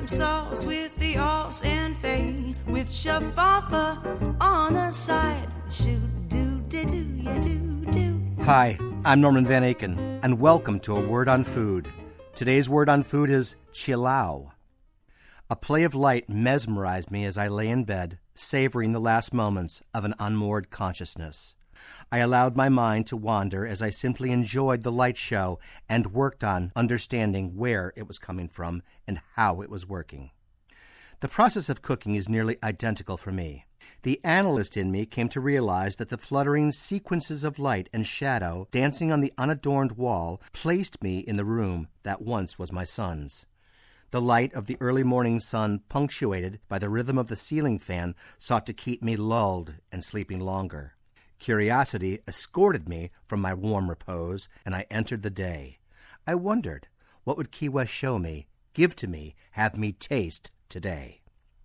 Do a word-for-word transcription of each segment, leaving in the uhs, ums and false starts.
sauce with the alls and fade, with shafava on the side. Shoot do do do ya do do. Hi, I'm Norman Van Aken, and welcome to A Word on Food. Today's word on food is chilao. A play of light mesmerized me as I lay in bed, savoring the last moments of an unmoored consciousness. I allowed my mind to wander as I simply enjoyed the light show and worked on understanding where it was coming from and how it was working. The process of cooking is nearly identical for me. The analyst in me came to realize that the fluttering sequences of light and shadow dancing on the unadorned wall placed me in the room that once was my son's. The light of the early morning sun, punctuated by the rhythm of the ceiling fan, sought to keep me lulled and sleeping longer. Curiosity escorted me from my warm repose, and I entered the day. I wondered, what would Key West show me, give to me, have me taste today?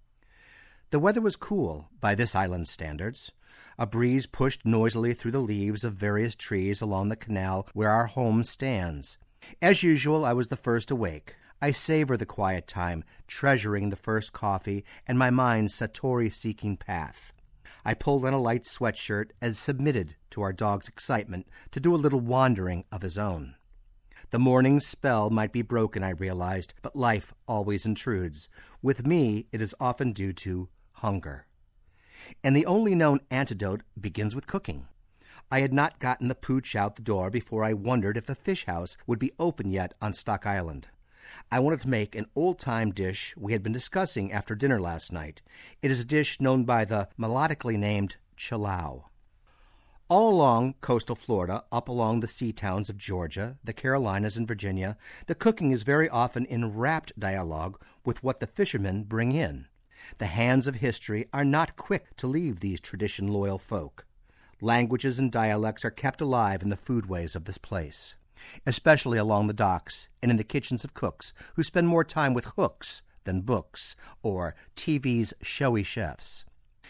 The weather was cool by this island's standards. A breeze pushed noisily through the leaves of various trees along the canal where our home stands. As usual, I was the first awake. I savor the quiet time, treasuring the first coffee and my mind's Satori-seeking path. I pulled on a light sweatshirt and submitted to our dog's excitement to do a little wandering of his own. The morning's spell might be broken, I realized, but life always intrudes. With me, it is often due to hunger. And the only known antidote begins with cooking. I had not gotten the pooch out the door before I wondered if the fish house would be open yet on Stock Island. I wanted to make an old-time dish we had been discussing after dinner last night. It is a dish known by the melodically named chilao. All along coastal Florida, up along the sea towns of Georgia, the Carolinas, and Virginia, the cooking is very often in rapt dialogue with what the fishermen bring in. The hands of history are not quick to leave these tradition-loyal folk. Languages and dialects are kept alive in the foodways of this place, especially along the docks and in the kitchens of cooks who spend more time with hooks than books, or T V's showy chefs.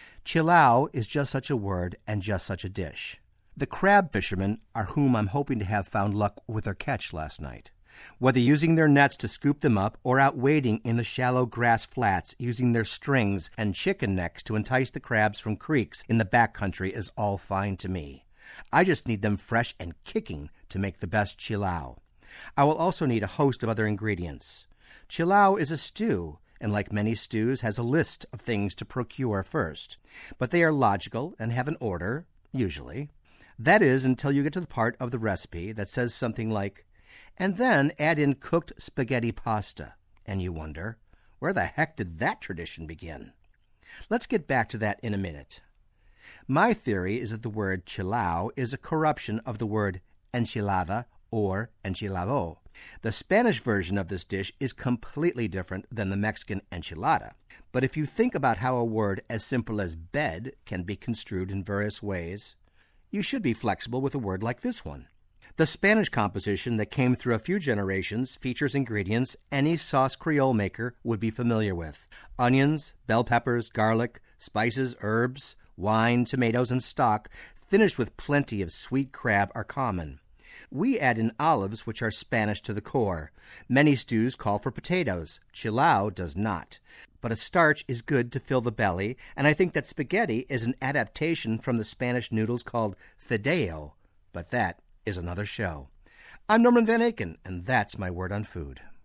Chilao is just such a word and just such a dish. The crab fishermen are whom I'm hoping to have found luck with their catch last night. Whether using their nets to scoop them up or out wading in the shallow grass flats using their strings and chicken necks to entice the crabs from creeks in the backcountry is all fine to me. I just need them fresh and kicking to make the best chilao. I will also need a host of other ingredients. Chilao is a stew, and like many stews, has a list of things to procure first. But they are logical and have an order, usually. That is, until you get to the part of the recipe that says something like, and then add in cooked spaghetti pasta. And you wonder, where the heck did that tradition begin? Let's get back to that in a minute. My theory is that the word chilao is a corruption of the word enchilada or enchilado. The Spanish version of this dish is completely different than the Mexican enchilada. But if you think about how a word as simple as bed can be construed in various ways, you should be flexible with a word like this one. The Spanish composition that came through a few generations features ingredients any sauce Creole maker would be familiar with. Onions, bell peppers, garlic, spices, herbs, wine, tomatoes, and stock, finished with plenty of sweet crab, are common. We add in olives, which are Spanish to the core. Many stews call for potatoes. Chilao does not. But a starch is good to fill the belly, and I think that spaghetti is an adaptation from the Spanish noodles called fideo. But that is another show. I'm Norman Van Aken, and that's my word on food.